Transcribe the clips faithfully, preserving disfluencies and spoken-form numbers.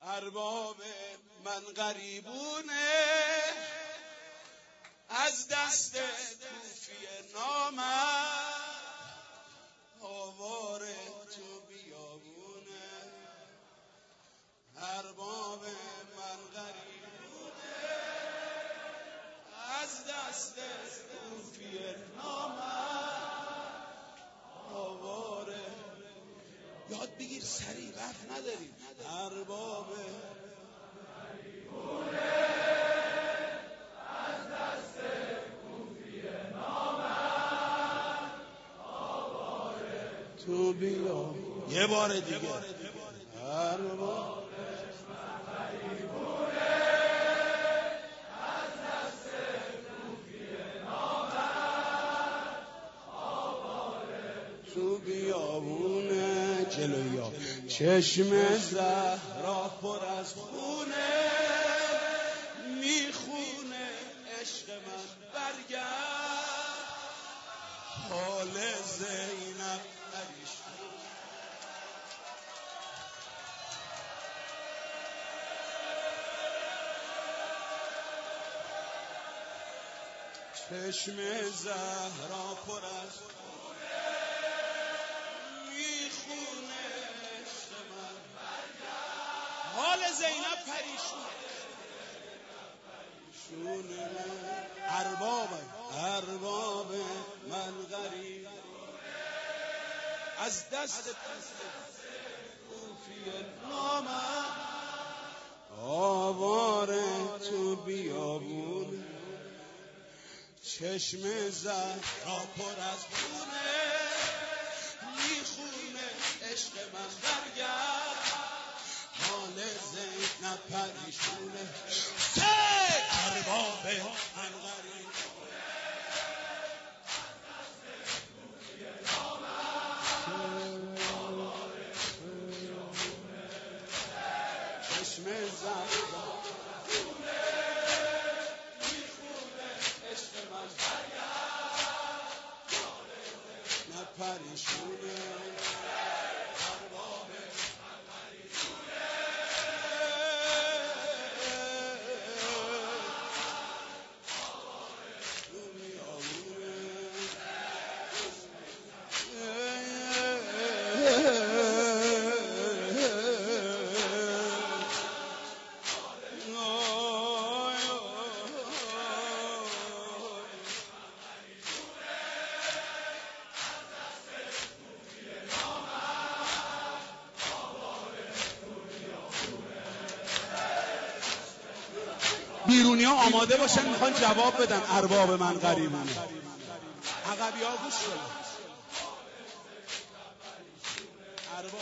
ارباب من غریبونه از دست کوفی نامم آواره تو بیابونه ارباب من غریبونه از دست کوفی نامم آواره یاد بگیر سریع وقت نداریم ارباب غریبونه از دست کوفی نامم آواره تو بیا یه بار دیگه ارباب غریبونه از دست کوفی نامم آواره تو بیابونه جلویا چشم زهرا پر از خونه میخونه عشق من برگرد حال زینب پریشون چشم زهرا پر از خونه میخونه عشق من برگرد حال زینب پریشونه ارباب ارباب من غریب از دست کوفی نامم آواره تو بیابون چشم زهرا پر از خونه میخونه عشق من برگرد حال زینب پریشونه ارباب من غریب چشم زهرا میخونه عشق من برگرد حال زینب پریشونه ارباب من غریبونه بیرونیا آماده باشن میخوان جواب بدن ارباب من غریبونه عقبی ها گوش کنن ارباب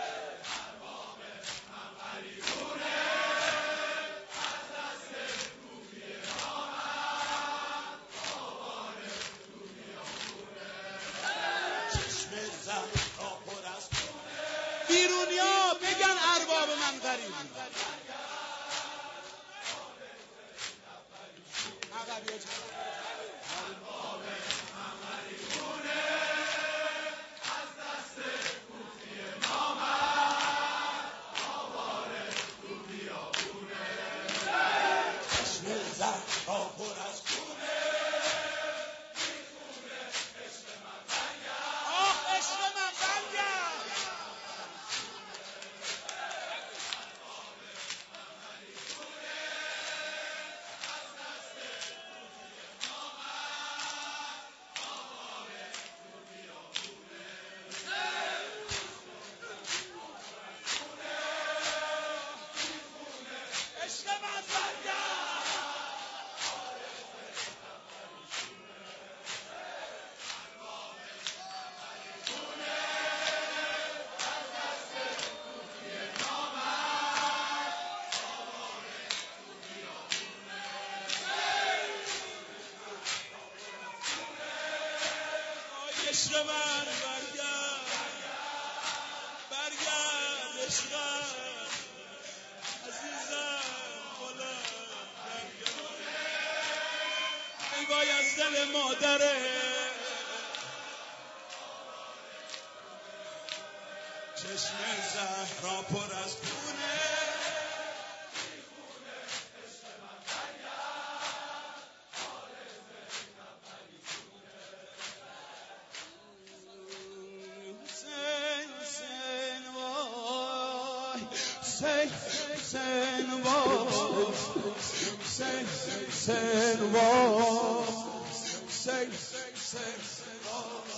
من غریبونه از دست کوفی نامم آواره تو بیابونه چشم زهرا پر از خونه بیرونیا بگن ارباب من غریبونه ارباب من غریبونه از دست کوفی نامم آواره تو بیابونه چشم زهرا پر از خونه میخونه عشق من برگرد آه عشق من برگرد عشق من برگرد برگرد عشقم عزیزم بلند برگرد ای وای از دل مادره چشم زهرا پر از خونه Say, say, why? Say, say, why? Say, say, why?